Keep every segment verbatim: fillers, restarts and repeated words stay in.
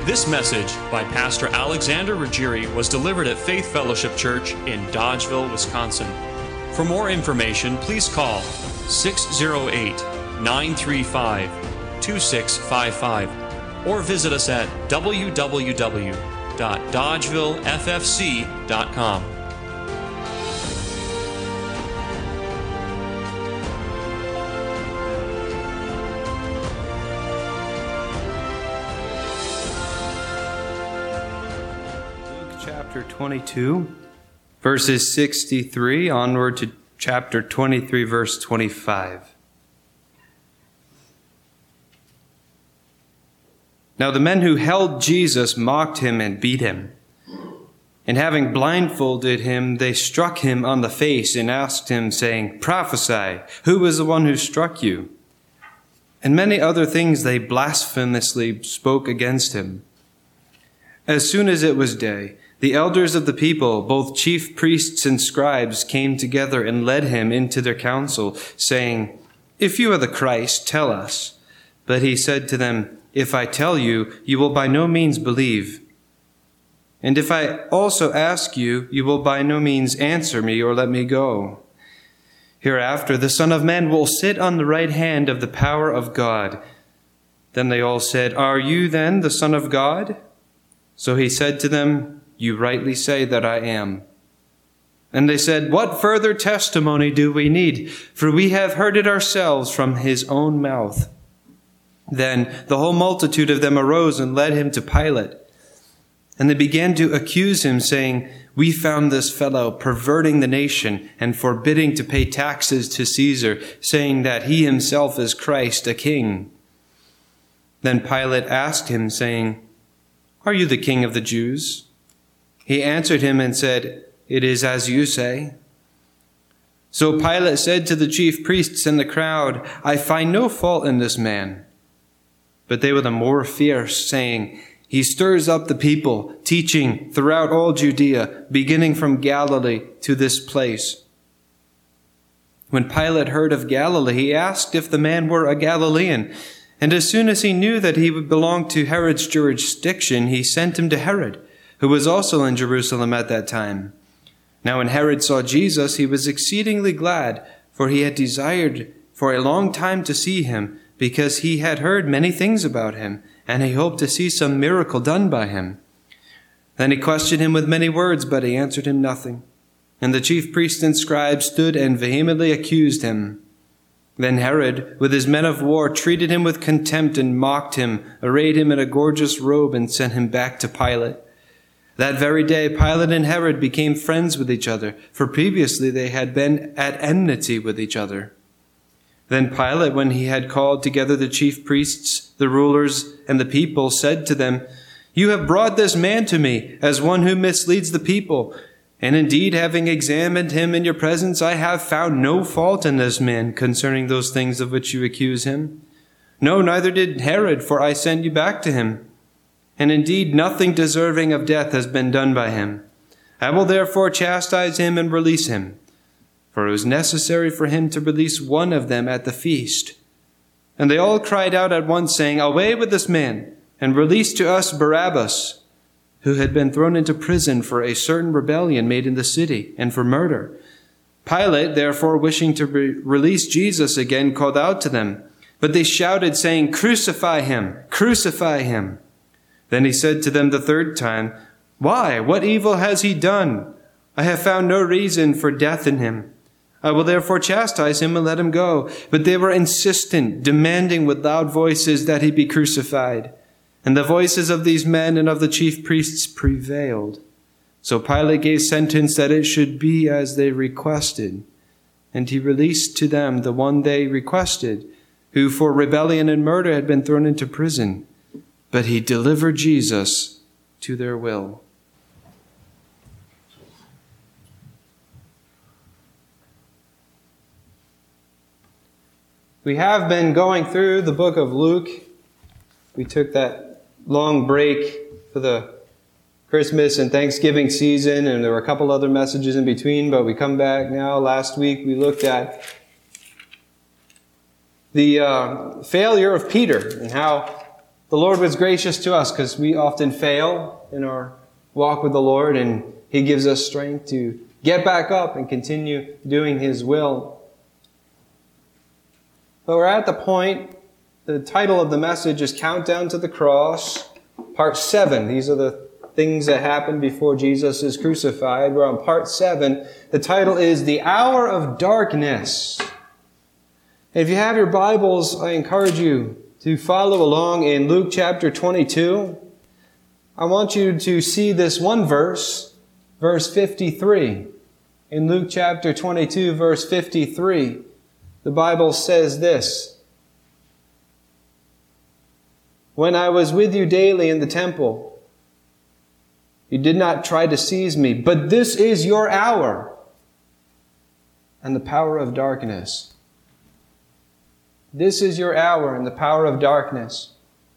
This message by Pastor Alexander Ruggieri was delivered at Faith Fellowship Church in Dodgeville, Wisconsin. For more information, please call six oh eight, nine three five, two six five five or visit us at w w w dot dodgeville f f c dot com. Chapter twenty-two, verses sixty-three onward to chapter twenty-three, verse twenty-five. Now the men who held Jesus mocked him and beat him. And having blindfolded him, they struck him on the face and asked him, saying, "Prophesy, who was the one who struck you?" And many other things they blasphemously spoke against him. As soon as it was day, the elders of the people, both chief priests and scribes, came together and led him into their council, saying, "If you are the Christ, tell us." But he said to them, "If I tell you, you will by no means believe. And if I also ask you, you will by no means answer me or let me go. Hereafter the Son of Man will sit on the right hand of the power of God." Then they all said, "Are you then the Son of God?" So he said to them, "You rightly say that I am." And they said, "What further testimony do we need? For we have heard it ourselves from his own mouth." Then the whole multitude of them arose and led him to Pilate. And they began to accuse him, saying, "We found this fellow perverting the nation and forbidding to pay taxes to Caesar, saying that he himself is Christ, a king." Then Pilate asked him, saying, "Are you the king of the Jews?" He answered him and said, "It is as you say." So Pilate said to the chief priests and the crowd, "I find no fault in this man." But they were the more fierce, saying, "He stirs up the people, teaching throughout all Judea, beginning from Galilee to this place." When Pilate heard of Galilee, he asked if the man were a Galilean. And as soon as he knew that he belonged to Herod's jurisdiction, he sent him to Herod, who was also in Jerusalem at that time. Now when Herod saw Jesus, he was exceedingly glad, for he had desired for a long time to see him, because he had heard many things about him, and he hoped to see some miracle done by him. Then he questioned him with many words, but he answered him nothing. And the chief priests and scribes stood and vehemently accused him. Then Herod, with his men of war, treated him with contempt and mocked him, arrayed him in a gorgeous robe, and sent him back to Pilate. That very day, Pilate and Herod became friends with each other, for previously they had been at enmity with each other. Then Pilate, when he had called together the chief priests, the rulers, and the people, said to them, "You have brought this man to me as one who misleads the people. And indeed, having examined him in your presence, I have found no fault in this man concerning those things of which you accuse him. No, neither did Herod, for I sent you back to him. And indeed, nothing deserving of death has been done by him. I will therefore chastise him and release him. For it was necessary for him to release one of them at the feast." And they all cried out at once, saying, "Away with this man, and release to us Barabbas, who had been thrown into prison for a certain rebellion made in the city, and for murder." Pilate, therefore, wishing to re- release Jesus again, called out to them. But they shouted, saying, "Crucify him! Crucify him!" Then he said to them the third time, "Why? What evil has he done? I have found no reason for death in him. I will therefore chastise him and let him go." But they were insistent, demanding with loud voices that he be crucified. And the voices of these men and of the chief priests prevailed. So Pilate gave sentence that it should be as they requested. And he released to them the one they requested, who for rebellion and murder had been thrown into prison. But he delivered Jesus to their will. We have been going through the book of Luke. We took that long break for the Christmas and Thanksgiving season, and there were a couple other messages in between, but we come back now. Last week we looked at the uh, failure of Peter and how The Lord was gracious to us because we often fail in our walk with the Lord, and He gives us strength to get back up and continue doing His will. But we're at the point, the title of the message is Countdown to the Cross, part seven. These are the things that happened before Jesus is crucified. We're on part seven. The title is The Hour of Darkness. If you have your Bibles, I encourage you to follow along in Luke chapter twenty-two. I want you to see this one verse, verse fifty-three. In Luke chapter twenty-two, verse fifty-three, the Bible says this: "When I was with you daily in the temple, you did not try to seize me, but this is your hour and the power of darkness." This is your hour and the power of darkness.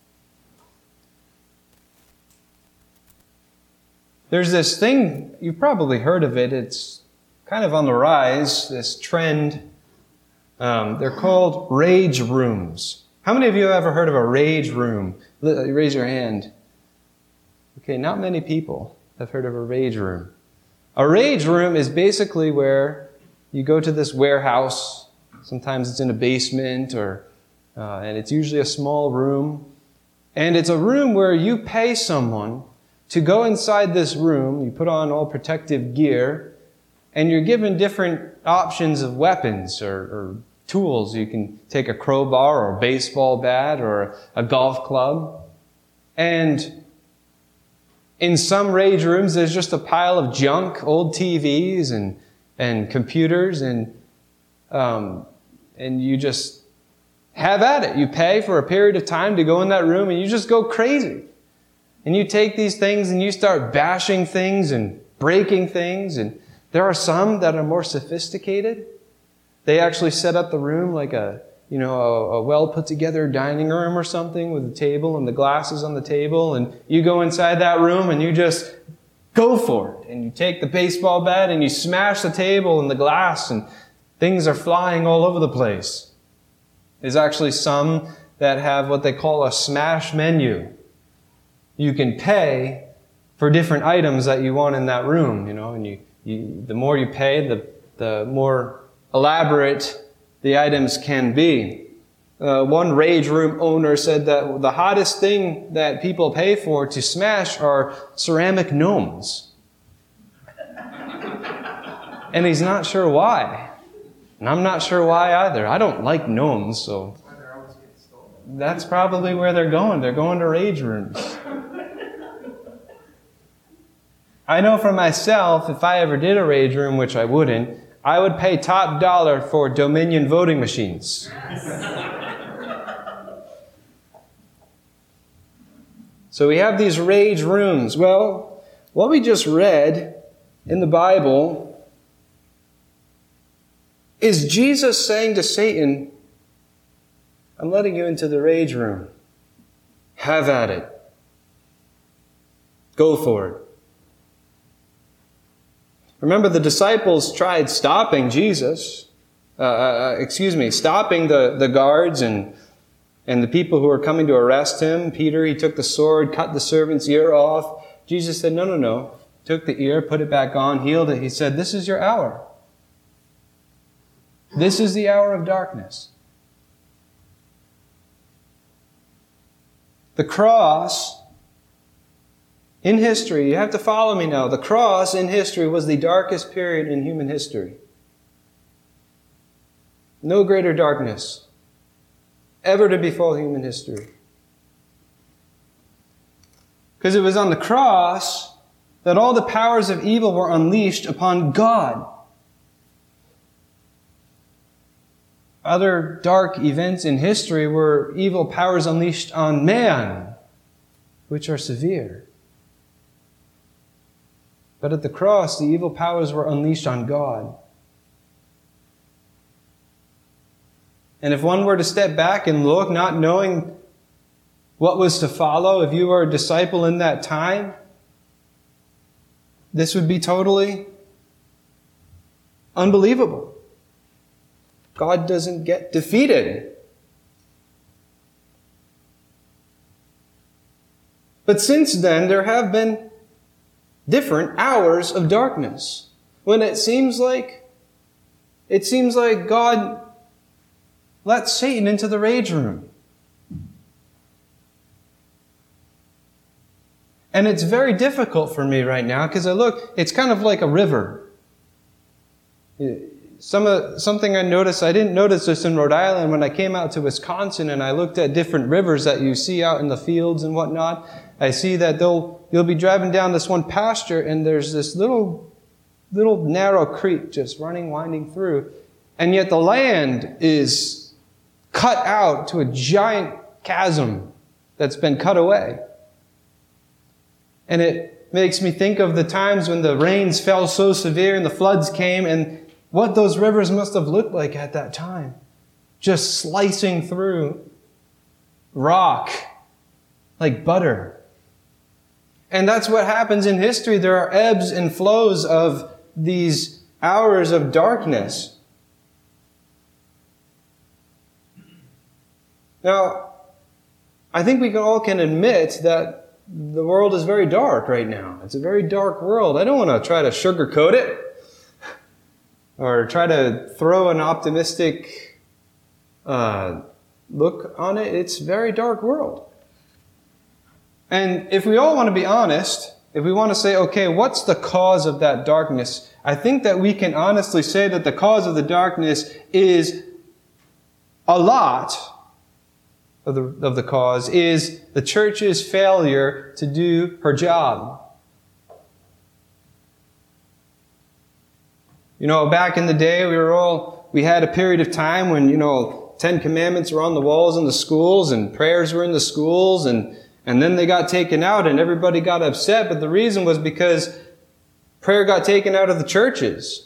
There's this thing, you've probably heard of it, it's kind of on the rise, this trend. Um, they're called rage rooms. How many of you have ever heard of a rage room? Raise your hand. Okay, not many people have heard of a rage room. A rage room is basically where you go to this warehouse. Sometimes it's in a basement, or uh, and it's usually a small room. And it's a room where you pay someone to go inside this room. You put on all protective gear, and you're given different options of weapons or, or tools. You can take a crowbar or a baseball bat or a golf club. And in some rage rooms, there's just a pile of junk, old T Vs and, and computers, and um, and you just have at it. You pay for a period of time to go in that room, and you just go crazy. And you take these things and you start bashing things and breaking things. And there are some that are more sophisticated. They actually set up the room like a, you know, a, a well put together dining room or something with a table and the glasses on the table. And you go inside that room and you just go for it. And you take the baseball bat and you smash the table and the glass, and things are flying all over the place. There's actually some that have what they call a smash menu. You can pay for different items that you want in that room, you know, and you, you the more you pay, the, the more elaborate the items can be. Uh, one rage room owner said that the hottest thing that people pay for to smash are ceramic gnomes. And he's not sure why. And I'm not sure why either. I don't like gnomes, so that's probably where they're going. They're going to rage rooms. I know for myself, if I ever did a rage room, which I wouldn't, I would pay top dollar for Dominion voting machines. So we have these rage rooms. Well, what we just read in the Bible is Jesus saying to Satan, I'm letting you into the rage room. Have at it. Go for it. Remember, the disciples tried stopping Jesus, uh, uh, excuse me, stopping the, the guards and, and the people who were coming to arrest him. Peter, he took the sword, cut the servant's ear off. Jesus said, no, no, no. Took the ear, put it back on, healed it. He said, this is your hour. This is the hour of darkness. The cross in history, you have to follow me now. The cross in history was the darkest period in human history. No greater darkness ever to befall human history. Because it was on the cross that all the powers of evil were unleashed upon God. Other dark events in history were evil powers unleashed on man, which are severe. But at the cross, the evil powers were unleashed on God. And if one were to step back and look, not knowing what was to follow, if you were a disciple in that time, this would be totally unbelievable. God doesn't get defeated. But since then, there have been different hours of darkness when it seems like, it seems like God let Satan into the rage room. And it's very difficult for me right now because I look, it's kind of like a river. Some uh, something I noticed, I didn't notice this in Rhode Island when I came out to Wisconsin and I looked at different rivers that you see out in the fields and whatnot. I see that they'll, you'll be driving down this one pasture and there's this little, little narrow creek just running, winding through. And yet the land is cut out to a giant chasm that's been cut away. And it makes me think of the times when the rains fell so severe and the floods came and what those rivers must have looked like at that time. Just slicing through rock like butter. And that's what happens in history. There are ebbs and flows of these hours of darkness. Now, I think we all can admit that the world is very dark right now. It's a very dark world. I don't want to try to sugarcoat it or try to throw an optimistic uh, look on it. It's a very dark world. And if we all want to be honest, if we want to say, okay, what's the cause of that darkness? I think that we can honestly say that the cause of the darkness is a lot of the, of the cause is the church's failure to do her job. You know, back in the day, we were all, we had a period of time when, you know, Ten Commandments were on the walls in the schools and prayers were in the schools and, and then they got taken out and everybody got upset. But the reason was because prayer got taken out of the churches.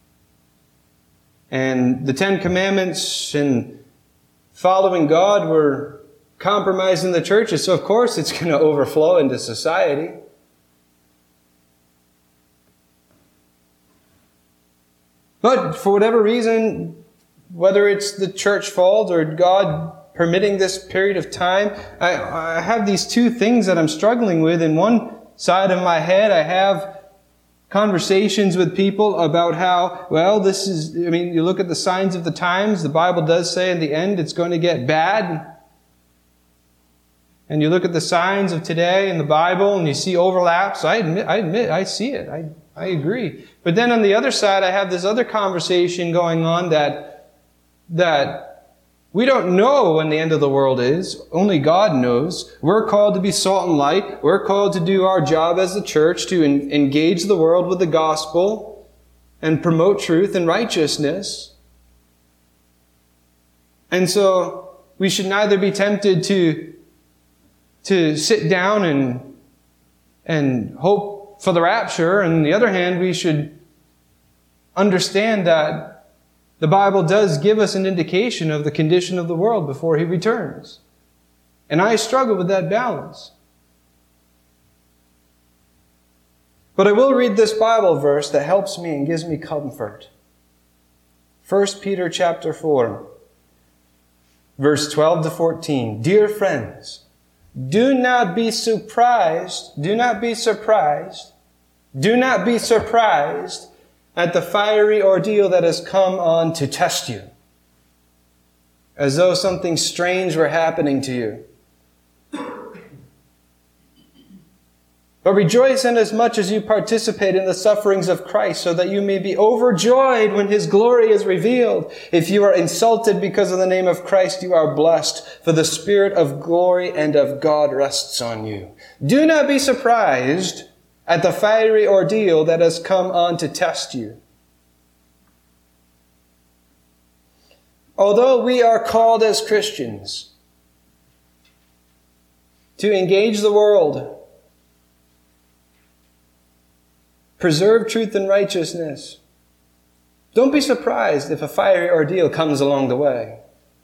And the Ten Commandments and following God were compromising the churches. So of course it's going to overflow into society. But for whatever reason, whether it's the church fault or God permitting this period of time, I, I have these two things that I'm struggling with. In one side of my head, I have conversations with people about how, well, this is, I mean, you look at the signs of the times, the Bible does say in the end it's going to get bad. And you look at the signs of today in the Bible and you see overlaps. I admit, I admit, I see it. I, I agree. But then on the other side, I have this other conversation going on that, that we don't know when the end of the world is. Only God knows. We're called to be salt and light. We're called to do our job as the church to en- engage the world with the gospel and promote truth and righteousness. And so we should neither be tempted to, to sit down and, and hope for the rapture. And on the other hand, we should understand that the Bible does give us an indication of the condition of the world before He returns. And I struggle with that balance. But I will read this Bible verse that helps me and gives me comfort. First Peter chapter four, verse twelve to fourteen. Dear friends, do not be surprised, do not be surprised, do not be surprised at the fiery ordeal that has come on to test you, as though something strange were happening to you. But rejoice inasmuch as you participate in the sufferings of Christ, so that you may be overjoyed when His glory is revealed. If you are insulted because of the name of Christ, you are blessed, for the Spirit of glory and of God rests on you. Do not be surprised at the fiery ordeal that has come on to test you. Although we are called as Christians to engage the world, preserve truth and righteousness, don't be surprised if a fiery ordeal comes along the way.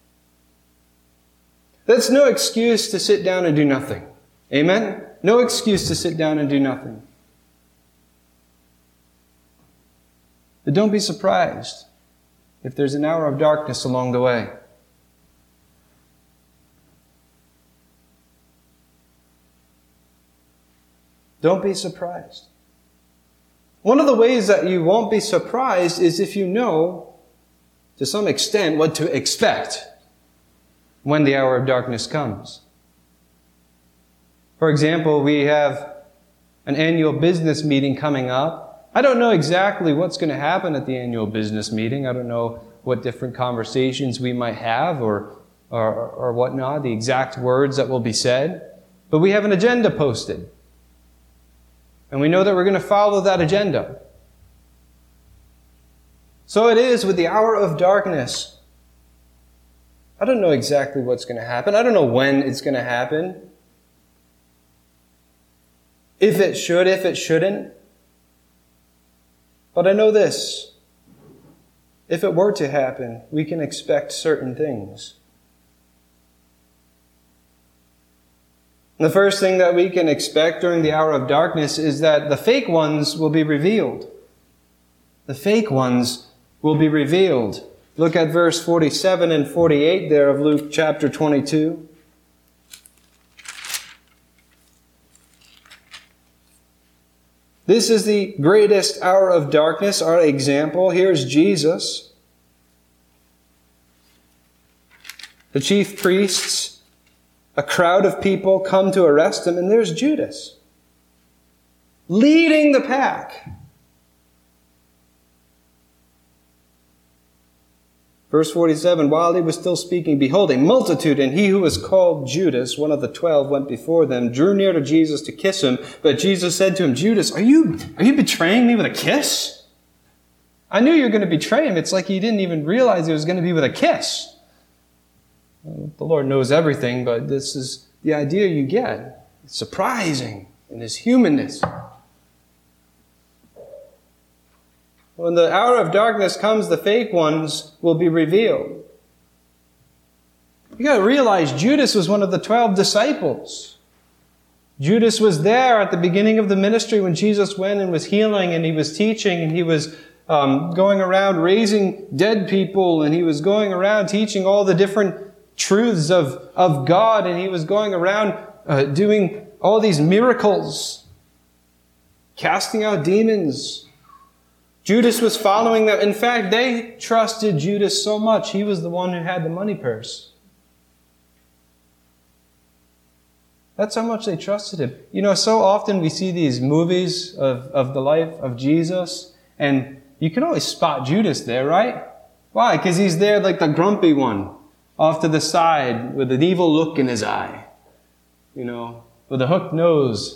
That's no excuse to sit down and do nothing. Amen? No excuse to sit down and do nothing. But don't be surprised if there's an hour of darkness along the way. Don't be surprised. One of the ways that you won't be surprised is if you know, to some extent, what to expect when the hour of darkness comes. For example, we have an annual business meeting coming up. I don't know exactly what's going to happen at the annual business meeting. I don't know what different conversations we might have or, or, or whatnot, the exact words that will be said. But we have an agenda posted. And we know that we're going to follow that agenda. So it is with the hour of darkness. I don't know exactly what's going to happen. I don't know when it's going to happen. If it should, if it shouldn't. But I know this. If it were to happen, we can expect certain things. The first thing that we can expect during the hour of darkness is that the fake ones will be revealed. The fake ones will be revealed. Look at verse forty-seven and forty-eight there of Luke chapter twenty-two. This is the greatest hour of darkness, our example. Here's Jesus. The chief priests, a crowd of people come to arrest him, and there's Judas, leading the pack. Verse forty-seven, while he was still speaking, behold, a multitude, and he who was called Judas, one of the twelve, went before them, drew near to Jesus to kiss him. But Jesus said to him, Judas, are you, are you betraying me with a kiss? I knew you were going to betray him. It's like he didn't even realize it was going to be with a kiss. Well, the Lord knows everything, but this is the idea you get. It's surprising in his humanness. When the hour of darkness comes, the fake ones will be revealed. You got to realize Judas was one of the twelve disciples. Judas was there at the beginning of the ministry when Jesus went and was healing and he was teaching and he was um, going around raising dead people and he was going around teaching all the different truths of, of God and he was going around uh, doing all these miracles, casting out demons. Judas was following them. In fact, they trusted Judas so much, he was the one who had the money purse. That's how much they trusted him. You know, so often we see these movies of, of the life of Jesus, and you can always spot Judas there, right? Why? Because he's there like the grumpy one, off to the side, with an evil look in his eye. You know, with a hooked nose.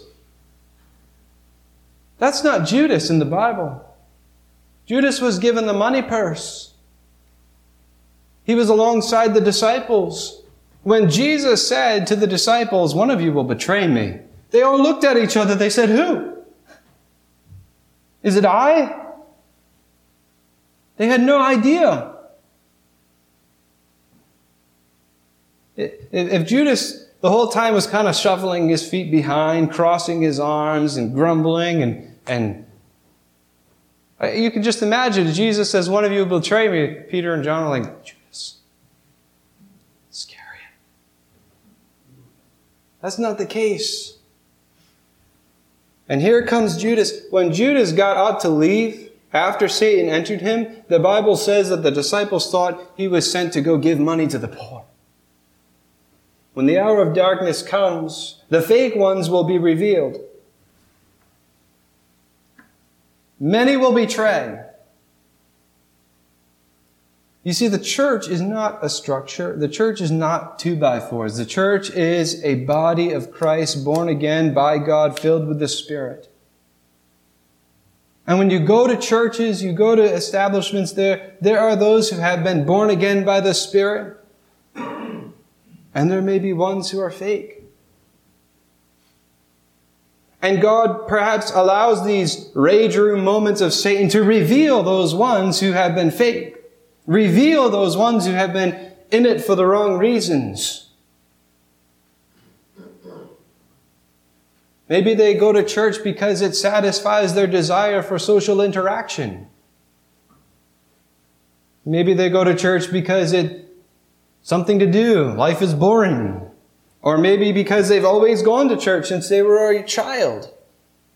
That's not Judas in the Bible. Judas was given the money purse. He was alongside the disciples. When Jesus said to the disciples, one of you will betray me, they all looked at each other. They said, who? Is it I? They had no idea. If Judas the whole time was kind of shuffling his feet behind, crossing his arms and grumbling and, and you can just imagine, Jesus says, one of you will betray me. Peter and John are like, Judas, scary. That's not the case. And here comes Judas. When Judas got up to leave, after Satan entered him, the Bible says that the disciples thought he was sent to go give money to the poor. When the hour of darkness comes, the fake ones will be revealed. Many will betray. You see, the church is not a structure. The church is not two by fours. The church is a body of Christ, born again by God, filled with the Spirit. And when you go to churches, you go to establishments there, there are those who have been born again by the Spirit. And there may be ones who are fake. And God perhaps allows these rage room moments of Satan to reveal those ones who have been fake. Reveal those ones who have been in it for the wrong reasons. Maybe they go to church because it satisfies their desire for social interaction. Maybe they go to church because it's something to do. Life is boring. Or maybe because they've always gone to church since they were a child.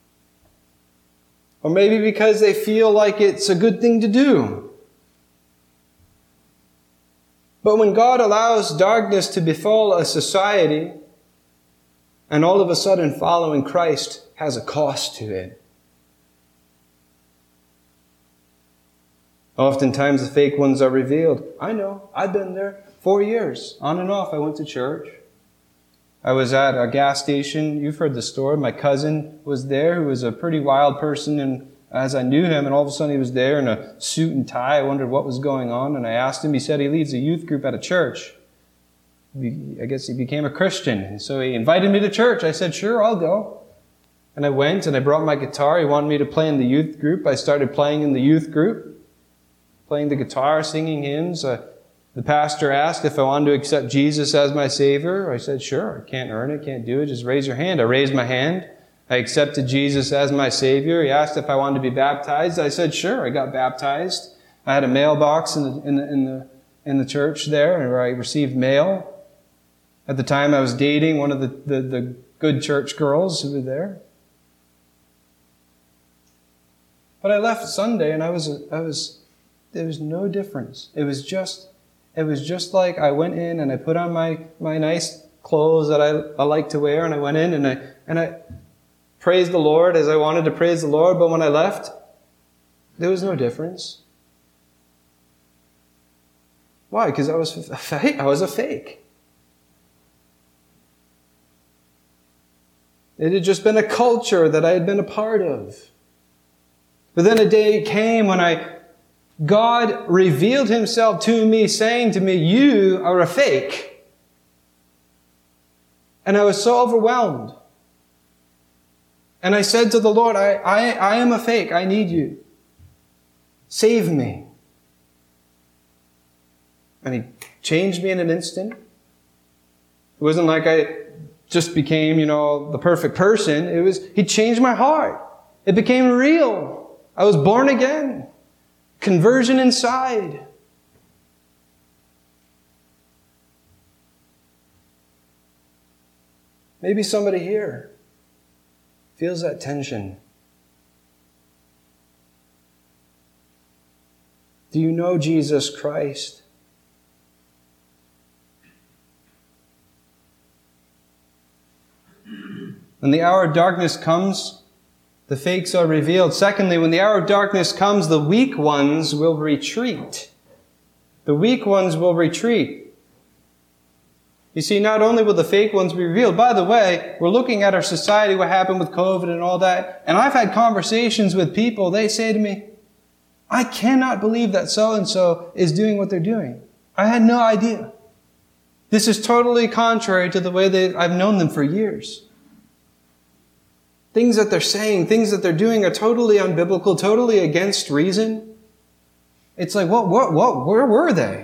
Or maybe because they feel like it's a good thing to do. But when God allows darkness to befall a society, and all of a sudden following Christ has a cost to it. Oftentimes the fake ones are revealed. I know, I've been there four years, on and off. I went to church. I was at a gas station. You've heard the story. My cousin was there, who was a pretty wild person, and as I knew him, and all of a sudden he was there in a suit and tie. I wondered what was going on, and I asked him. He said he leads a youth group at a church. I guess he became a Christian, and so he invited me to church. I said, sure, I'll go. And I went, and I brought my guitar. He wanted me to play in the youth group. I started playing in the youth group, playing the guitar, singing hymns. Uh, The pastor asked if I wanted to accept Jesus as my Savior. I said, sure, I can't earn it, can't do it, just raise your hand. I raised my hand. I accepted Jesus as my Savior. He asked if I wanted to be baptized. I said, sure, I got baptized. I had a mailbox in the, in the, in the, in the church there where I received mail. At the time I was dating one of the, the, the good church girls who were there. But I left Sunday and I was, I was, there was no difference. It was just It was just like I went in and I put on my, my nice clothes that I, I like to wear, and I went in and I and I praised the Lord as I wanted to praise the Lord, but when I left, there was no difference. Why? Because I was a fake. I was a fake. It had just been a culture that I had been a part of. But then a day came when I God revealed Himself to me, saying to me, you are a fake. And I was so overwhelmed. And I said to the Lord, I, I, I am a fake. I need you. Save me. And He changed me in an instant. It wasn't like I just became, you know, the perfect person. It was, He changed my heart. It became real. I was born again. Conversion inside. Maybe somebody here feels that tension. Do you know Jesus Christ? When the hour of darkness comes, the fakes are revealed. Secondly, when the hour of darkness comes, the weak ones will retreat. The weak ones will retreat. You see, not only will the fake ones be revealed, by the way, we're looking at our society, what happened with COVID and all that, and I've had conversations with people, they say to me, I cannot believe that so-and-so is doing what they're doing. I had no idea. This is totally contrary to the way that I've known them for years. Things that they're saying, things that they're doing are totally unbiblical, totally against reason. It's like, what, what, what, where were they?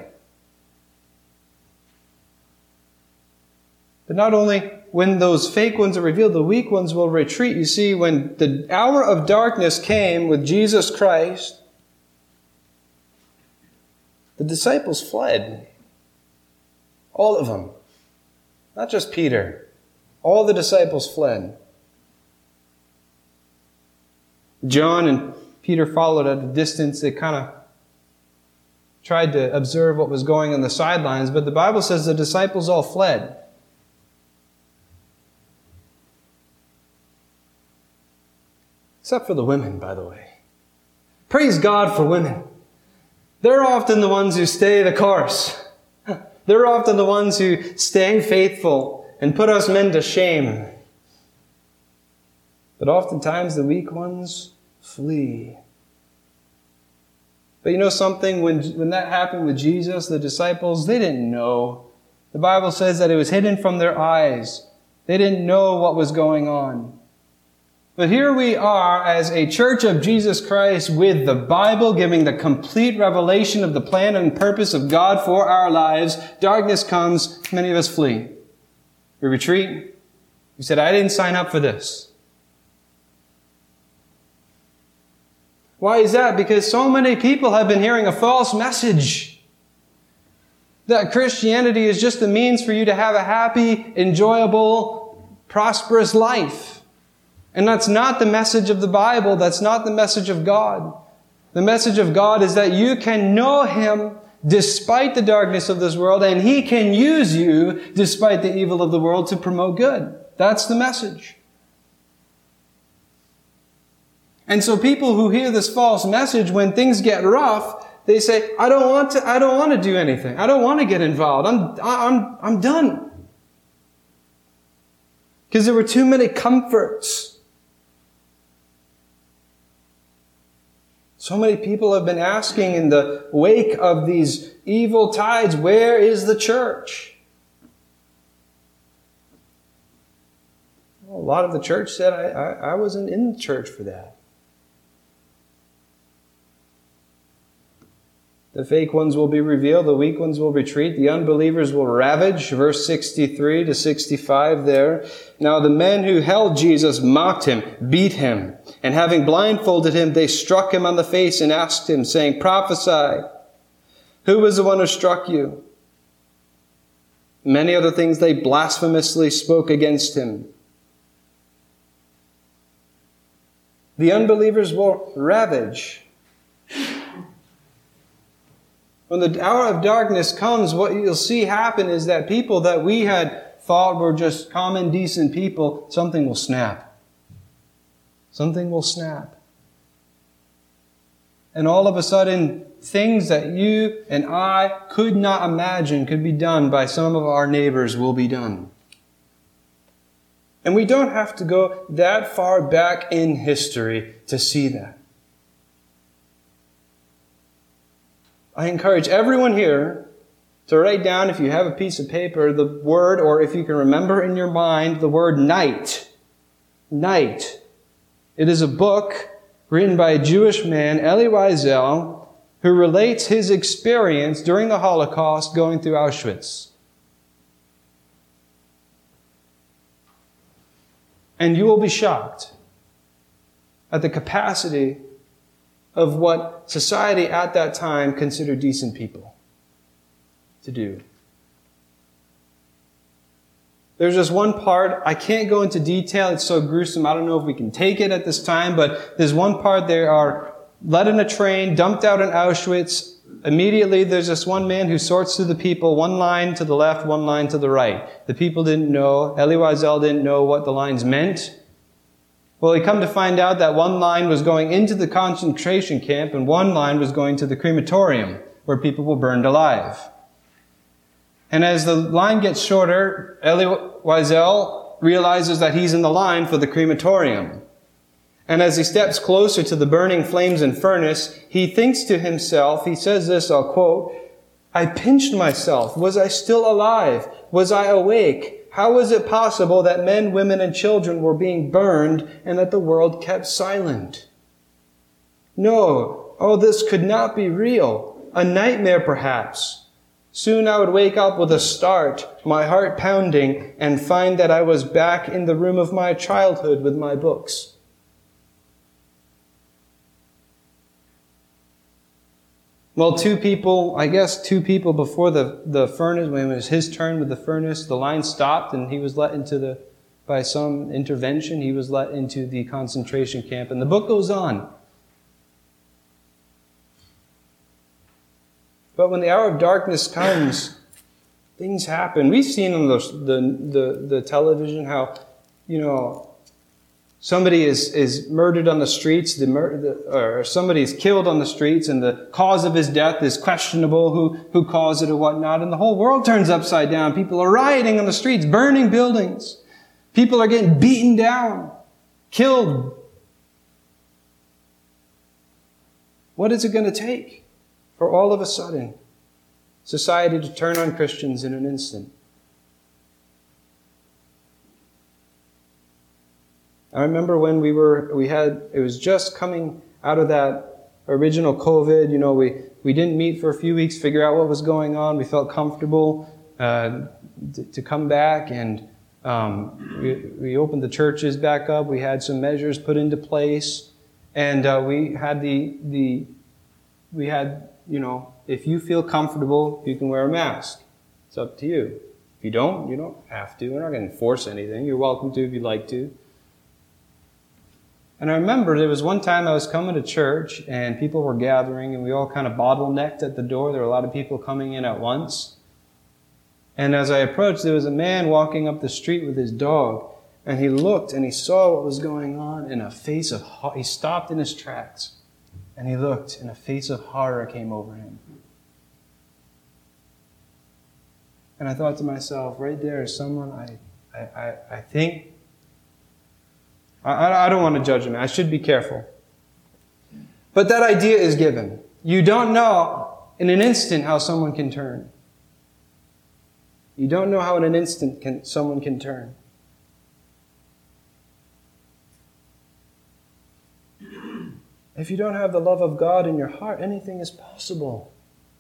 But not only when those fake ones are revealed, the weak ones will retreat. You see, when the hour of darkness came with Jesus Christ, the disciples fled. All of them. Not just Peter. All the disciples fled. John and Peter followed at a distance. They kind of tried to observe what was going on the sidelines, but the Bible says the disciples all fled. Except for the women, by the way. Praise God for women. They're often the ones who stay the course. They're often the ones who stay faithful and put us men to shame. But oftentimes the weak ones flee. But you know something? When, when that happened with Jesus, the disciples, they didn't know. The Bible says that it was hidden from their eyes. They didn't know what was going on. But here we are as a church of Jesus Christ with the Bible giving the complete revelation of the plan and purpose of God for our lives. Darkness comes, many of us flee. We retreat. We said, I didn't sign up for this. Why is that? Because so many people have been hearing a false message that Christianity is just a means for you to have a happy, enjoyable, prosperous life. And that's not the message of the Bible. That's not the message of God. The message of God is that you can know Him despite the darkness of this world, and He can use you despite the evil of the world to promote good. That's the message. And so people who hear this false message, when things get rough, they say, I don't want to, I don't want to do anything. I don't want to get involved. I'm, I'm, I'm done. Because there were too many comforts. So many people have been asking in the wake of these evil tides, where is the church? Well, a lot of the church said, I, I, I wasn't in the church for that. The fake ones will be revealed, the weak ones will retreat, the unbelievers will ravage. Verse sixty-three to sixty-five there. Now the men who held Jesus mocked him, beat him, and having blindfolded him, they struck him on the face and asked him, saying, Prophesy, who was the one who struck you? Many other things they blasphemously spoke against him. The unbelievers will ravage. When the hour of darkness comes, what you'll see happen is that people that we had thought were just common, decent people, something will snap. Something will snap. And all of a sudden, things that you and I could not imagine could be done by some of our neighbors will be done. And we don't have to go that far back in history to see that. I encourage everyone here to write down, if you have a piece of paper, the word, or if you can remember in your mind, the word night. Night. It is a book written by a Jewish man, Elie Wiesel, who relates his experience during the Holocaust going through Auschwitz. And you will be shocked at the capacity of what society at that time considered decent people to do. There's just one part, I can't go into detail, it's so gruesome, I don't know if we can take it at this time, but there's one part they are led in a train, dumped out in Auschwitz. Immediately there's this one man who sorts through the people, one line to the left, one line to the right. The people didn't know, Elie Wiesel didn't know what the lines meant. Well, he come to find out that one line was going into the concentration camp and one line was going to the crematorium where people were burned alive. And as the line gets shorter, Elie Wiesel realizes that he's in the line for the crematorium. And as he steps closer to the burning flames and furnace, he thinks to himself, he says this, I'll quote, I pinched myself. Was I still alive? Was I awake? How was it possible that men, women, and children were being burned and that the world kept silent? No, oh, this could not be real. A nightmare, perhaps. Soon I would wake up with a start, my heart pounding, and find that I was back in the room of my childhood with my books. Well, two people, I guess two people before the, the furnace, when it was his turn with the furnace, the line stopped and he was let into the, by some intervention, he was let into the concentration camp. And the book goes on. But when the hour of darkness comes, things happen. We've seen on the, the, the, the television how, you know, somebody is, is murdered on the streets, the, mur- the, or somebody is killed on the streets, and the cause of his death is questionable, who, who caused it or whatnot, and the whole world turns upside down. People are rioting on the streets, burning buildings. People are getting beaten down, killed. What is it going to take for all of a sudden society to turn on Christians in an instant? I remember when we were, we had, it was just coming out of that original COVID, you know, we, we didn't meet for a few weeks, figure out what was going on. We felt comfortable uh, to, to come back, and um, we, we opened the churches back up. We had some measures put into place, and uh, we had the, the, we had, you know, if you feel comfortable, you can wear a mask. It's up to you. If you don't, you don't have to. We're not going to enforce anything. You're welcome to if you'd like to. And I remember there was one time I was coming to church and people were gathering and we all kind of bottlenecked at the door. There were a lot of people coming in at once. And as I approached, there was a man walking up the street with his dog. And he looked and he saw what was going on, and a face of horror. He stopped in his tracks and he looked, and a face of horror came over him. And I thought to myself, right there is someone I, I, I, I think, I, I don't want to judge him. I should be careful. But that idea is given. You don't know in an instant how someone can turn. You don't know how in an instant can, someone can turn. If you don't have the love of God in your heart, anything is possible.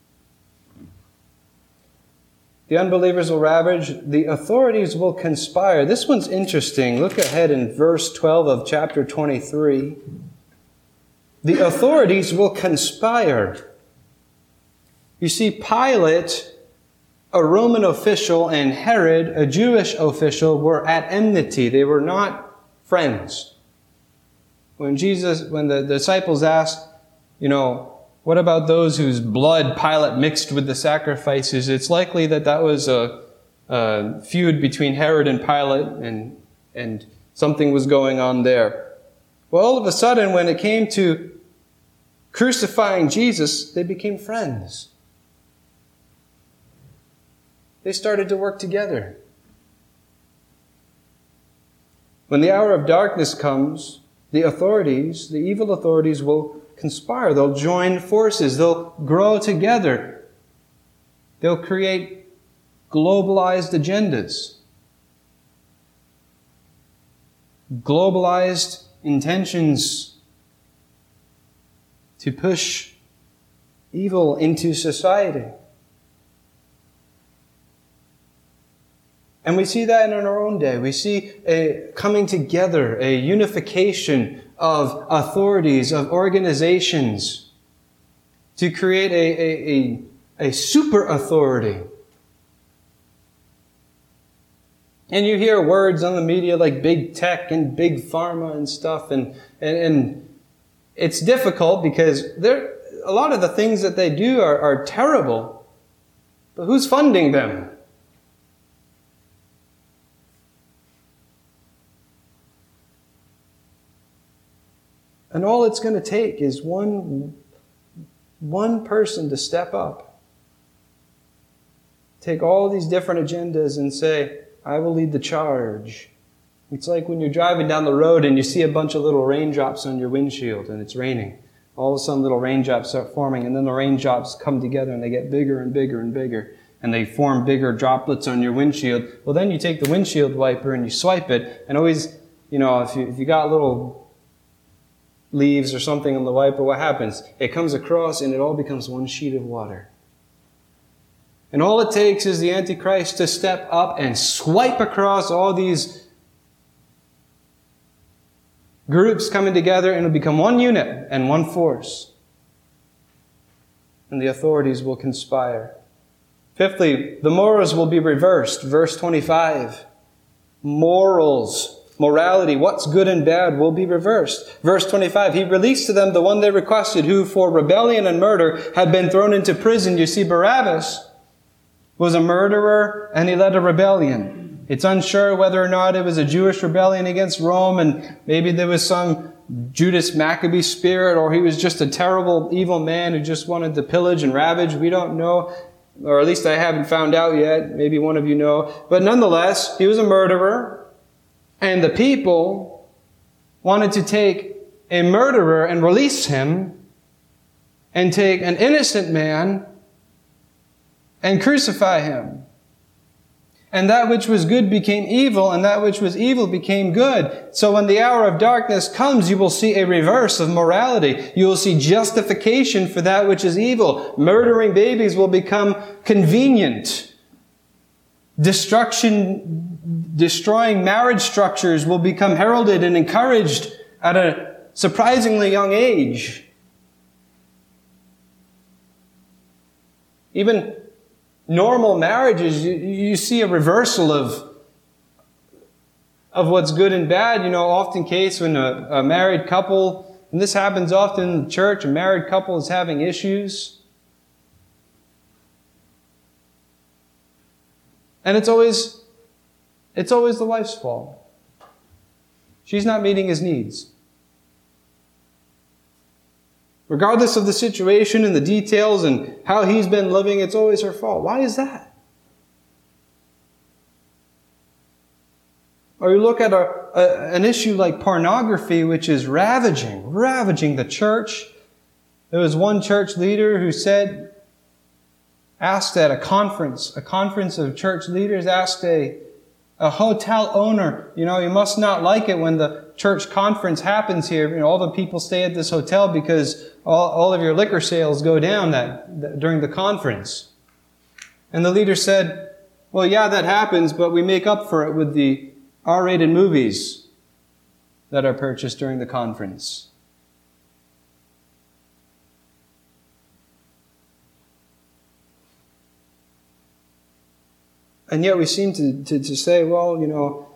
The unbelievers will ravage. The authorities will conspire. This one's interesting. Look ahead in verse twelve of chapter twenty-three. The authorities will conspire. You see, Pilate, a Roman official, and Herod, a Jewish official, were at enmity. They were not friends. When Jesus, when the disciples asked, you know, what about those whose blood Pilate mixed with the sacrifices? It's likely that that was a, a feud between Herod and Pilate, and, and something was going on there. Well, all of a sudden, when it came to crucifying Jesus, they became friends. They started to work together. When the hour of darkness comes, the authorities, the evil authorities, will conspire. They'll join forces. They'll grow together. They'll create globalized agendas. Globalized intentions to push evil into society. And we see that in our own day. We see a coming together, a unification of authorities, of organizations to create a, a, a, a super authority. And you hear words on the media like big tech and big pharma and stuff, and, and, and it's difficult because there, a lot of the things that they do are, are terrible. But who's funding them? And all it's going to take is one, one person to step up. Take all these different agendas and say, I will lead the charge. It's like when you're driving down the road and you see a bunch of little raindrops on your windshield and it's raining. All of a sudden little raindrops start forming, and then the raindrops come together and they get bigger and bigger and bigger. And they form bigger droplets on your windshield. Well, then you take the windshield wiper and you swipe it. And always, you know, if you, if you got little leaves or something on the wiper, what happens? It comes across and it all becomes one sheet of water. And all it takes is the Antichrist to step up and swipe across all these groups coming together, and it'll become one unit and one force. And the authorities will conspire. Fifthly, the morals will be reversed. Verse twenty-five. Morals. Morality, what's good and bad, will be reversed. Verse twenty-five, he released to them the one they requested, who for rebellion and murder had been thrown into prison. You see, Barabbas was a murderer and he led a rebellion. It's unsure whether or not it was a Jewish rebellion against Rome, and maybe there was some Judas Maccabee spirit, or he was just a terrible, evil man who just wanted to pillage and ravage. We don't know, or at least I haven't found out yet. Maybe one of you know. But nonetheless, he was a murderer. And the people wanted to take a murderer and release him, and take an innocent man and crucify him. And that which was good became evil, and that which was evil became good. So when the hour of darkness comes, you will see a reverse of morality. You will see justification for that which is evil. Murdering babies will become convenient. Destruction, destroying marriage structures will become heralded and encouraged at a surprisingly young age. Even normal marriages, you, you see a reversal of of what's good and bad. You know, often case when a, a married couple, and this happens often in the church, a married couple is having issues. And it's always, it's always the wife's fault. She's not meeting his needs. Regardless of the situation and the details and how he's been living, it's always her fault. Why is that? Or you look at a, a, an issue like pornography, which is ravaging, ravaging the church. There was one church leader who said, asked at a conference, a conference of church leaders, asked a, a hotel owner, you know, you must not like it when the church conference happens here. You know, all the people stay at this hotel because all, all of your liquor sales go down that, that during the conference. And the leader said, well, yeah, that happens, but we make up for it with the R-rated movies that are purchased during the conference. And yet we seem to, to, to say, well, you know,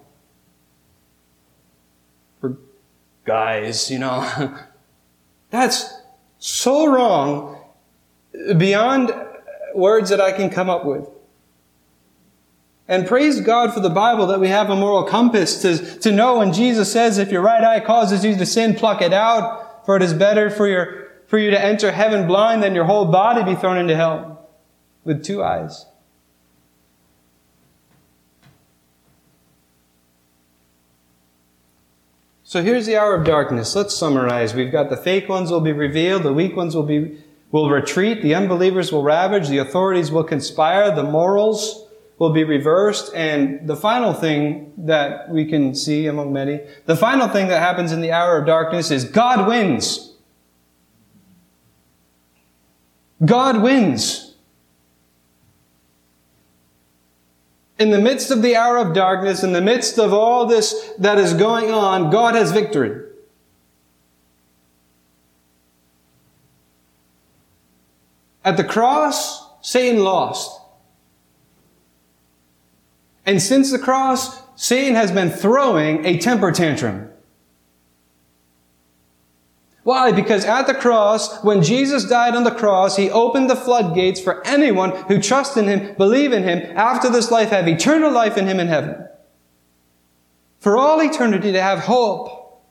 for guys, you know, that's so wrong beyond words that I can come up with. And praise God for the Bible that we have a moral compass to, to know when Jesus says, if your right eye causes you to sin, pluck it out, for it is better for your for you to enter heaven blind than your whole body be thrown into hell with two eyes. So here's the hour of darkness. Let's summarize. We've got the fake ones will be revealed, the weak ones will be will retreat, the unbelievers will ravage, the authorities will conspire, the morals will be reversed, and the final thing that we can see among many, the final thing that happens in the hour of darkness is God wins. God wins. In the midst of the hour of darkness, in the midst of all this that is going on, God has victory. At the cross, Satan lost. And since the cross, Satan has been throwing a temper tantrum. Why? Because at the cross, when Jesus died on the cross, He opened the floodgates for anyone who trusts in Him, believe in Him, after this life have eternal life in Him in heaven. For all eternity to have hope.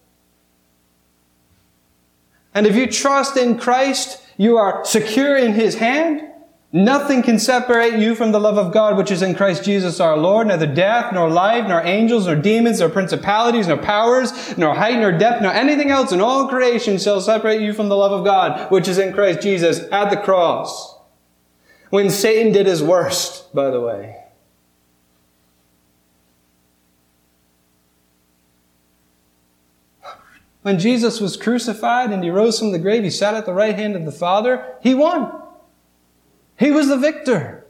And if you trust in Christ, you are secure in His hand. Nothing can separate you from the love of God which is in Christ Jesus our Lord. Neither death, nor life, nor angels, nor demons, nor principalities, nor powers, nor height, nor depth, nor anything else in all creation shall separate you from the love of God which is in Christ Jesus at the cross. When Satan did his worst, by the way. When Jesus was crucified and He rose from the grave, He sat at the right hand of the Father, He won. He was the victor.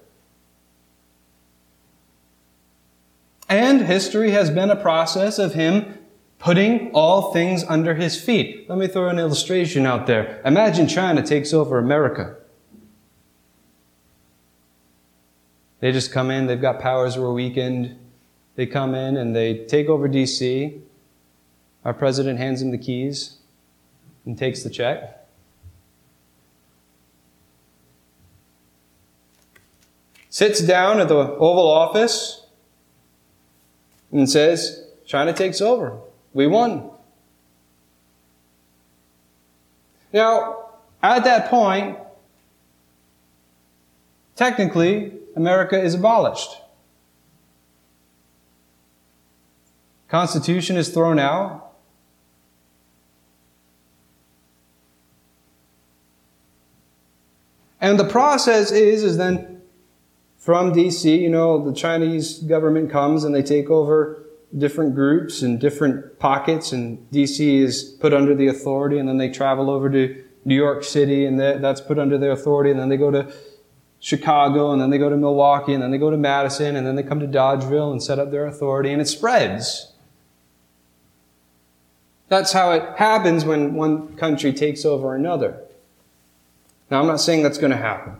And history has been a process of Him putting all things under His feet. Let me throw an illustration out there. Imagine China takes over America. They just come in, they've got powers for a weekend. They come in and they take over D C. Our president hands him the keys and takes the check. Sits down at the Oval Office and says, China takes over. We won. Now, at that point, technically, America is abolished. Constitution is thrown out. And the process is, is then from D C, you know, the Chinese government comes and they take over different groups and different pockets, and D C is put under the authority, and then they travel over to New York City, and that's put under their authority, and then they go to Chicago, and then they go to Milwaukee, and then they go to Madison, and then they come to Dodgeville and set up their authority, and it spreads. That's how it happens when one country takes over another. Now, I'm not saying that's going to happen.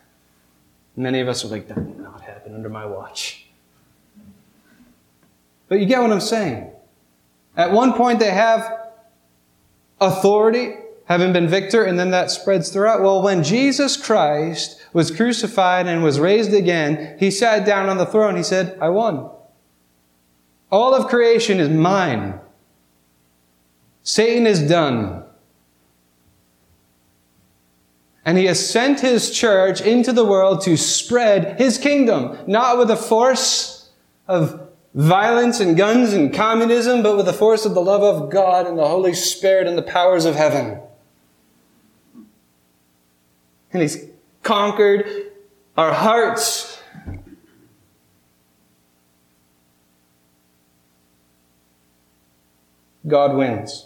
Many of us are like, that will not happen under my watch. But you get what I'm saying. At one point they have authority, having been victor, and then that spreads throughout. Well, when Jesus Christ was crucified and was raised again, He sat down on the throne. He said, I won. All of creation is mine. Satan is done. And He has sent His church into the world to spread His kingdom, not with a force of violence and guns and communism, but with the force of the love of God and the Holy Spirit and the powers of heaven. And He's conquered our hearts. God wins.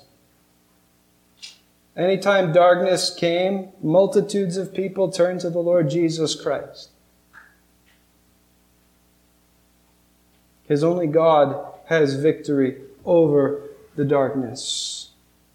Anytime darkness came, multitudes of people turned to the Lord Jesus Christ. Because only God has victory over the darkness.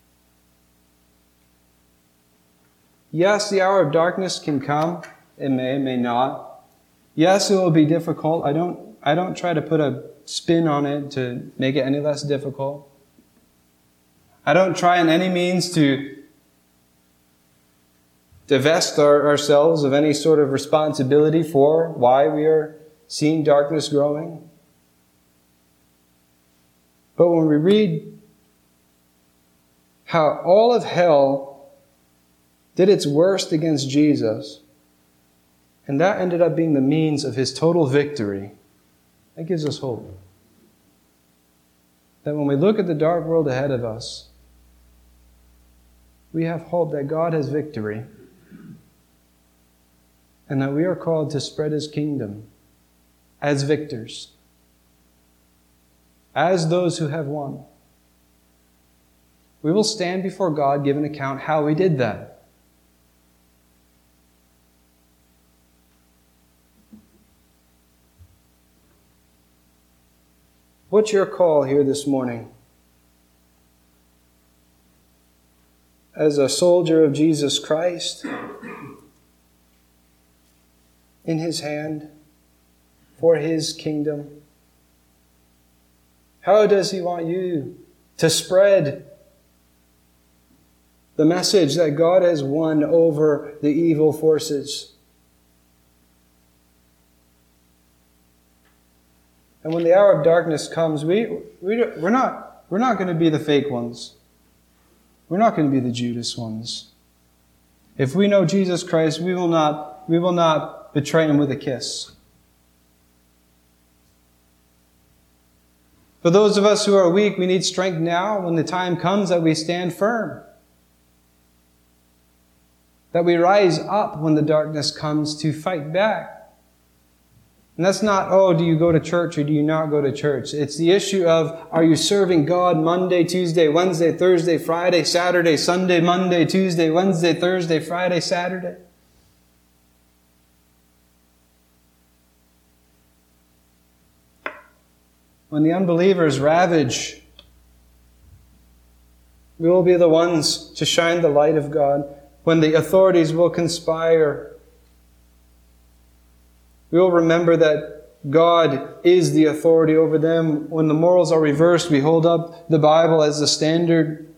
Yes, the hour of darkness can come. It may, it may not. Yes, it will be difficult. I don't, I don't try to put a spin on it to make it any less difficult. I don't try in any means to divest our, ourselves of any sort of responsibility for why we are seeing darkness growing. But when we read how all of hell did its worst against Jesus, and that ended up being the means of His total victory, that gives us hope. That when we look at the dark world ahead of us, we have hope that God has victory, and that we are called to spread His kingdom as victors, as those who have won. We will stand before God, give an account how we did that. What's your call here this morning? As a soldier of Jesus Christ, in His hand, for His kingdom. How does He want you to spread the message that God has won over the evil forces? And when the hour of darkness comes, we, we, we're not, we're not going to be the fake ones. We're not going to be the Judas ones. If we know Jesus Christ, we will not, we will not betray Him with a kiss. For those of us who are weak, we need strength now when the time comes that we stand firm. That we rise up when the darkness comes to fight back. And that's not, oh, do you go to church or do you not go to church? It's the issue of, are you serving God Monday, Tuesday, Wednesday, Thursday, Friday, Saturday, Sunday, Monday, Tuesday, Wednesday, Thursday, Friday, Saturday? When the unbelievers ravage, we will be the ones to shine the light of God. When the authorities will conspire, we will remember that God is the authority over them. When the morals are reversed, we hold up the Bible as the standard.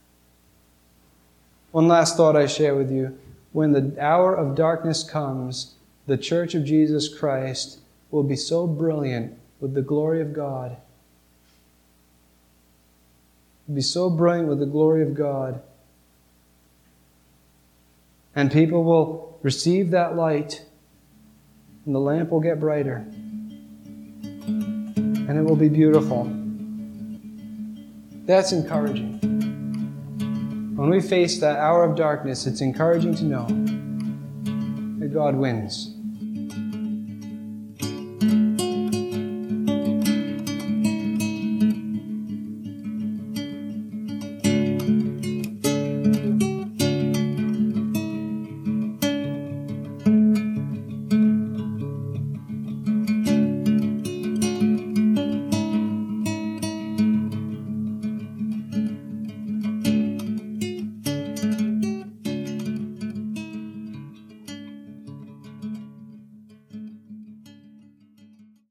One last thought I share with you. When the hour of darkness comes, the Church of Jesus Christ will be so brilliant with the glory of God. It will be so brilliant with the glory of God. And people will receive that light, and the lamp will get brighter. And it will be beautiful. That's encouraging. When we face that hour of darkness, it's encouraging to know that God wins.